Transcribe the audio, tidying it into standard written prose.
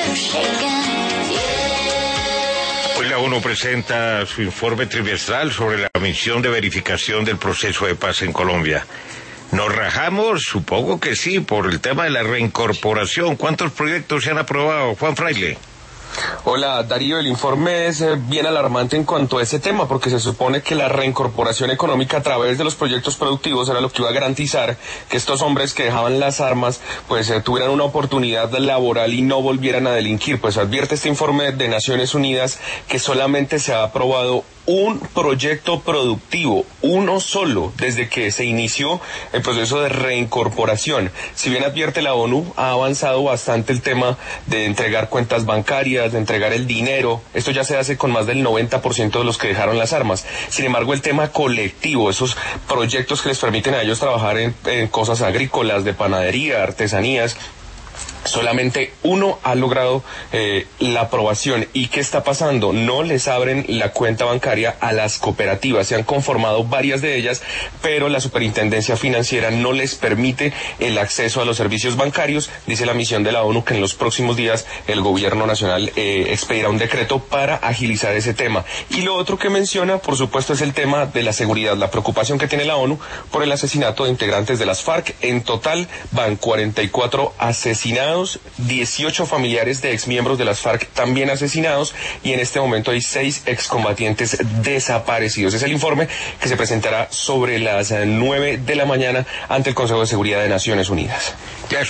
Hoy la ONU presenta su informe trimestral sobre la misión de verificación del proceso de paz en Colombia. ¿Nos rajamos? Supongo que sí, por el tema de la reincorporación. ¿Cuántos proyectos se han aprobado, Juan Fraile? Hola, Darío, el informe es bien alarmante en cuanto a ese tema, porque se supone que la reincorporación económica a través de los proyectos productivos era lo que iba a garantizar que estos hombres que dejaban las armas, pues tuvieran una oportunidad laboral y no volvieran a delinquir. Pues advierte este informe de Naciones Unidas que solamente se ha aprobado un proyecto productivo, uno solo, desde que se inició el proceso de reincorporación. Si bien advierte la ONU, ha avanzado bastante el tema de entregar cuentas bancarias, de entregar el dinero. Esto ya se hace con más del 90% de los que dejaron las armas. Sin embargo, el tema colectivo, esos proyectos que les permiten a ellos trabajar en cosas agrícolas, de panadería, artesanías, solamente uno ha logrado la aprobación. ¿Y qué está pasando? No les abren la cuenta bancaria a las cooperativas. Se han conformado varias de ellas, pero la Superintendencia Financiera no les permite el acceso a los servicios bancarios. Dice la misión de la ONU que en los próximos días el gobierno nacional expedirá un decreto para agilizar ese tema. Y lo otro que menciona, por supuesto, es el tema de la seguridad, la preocupación que tiene la ONU por el asesinato de integrantes de las FARC. En total van 44 asesinados, 18 familiares de exmiembros de las FARC también asesinados, y en este momento hay 6 excombatientes desaparecidos. Es el informe que se presentará sobre las 9 de la mañana ante el Consejo de Seguridad de Naciones Unidas.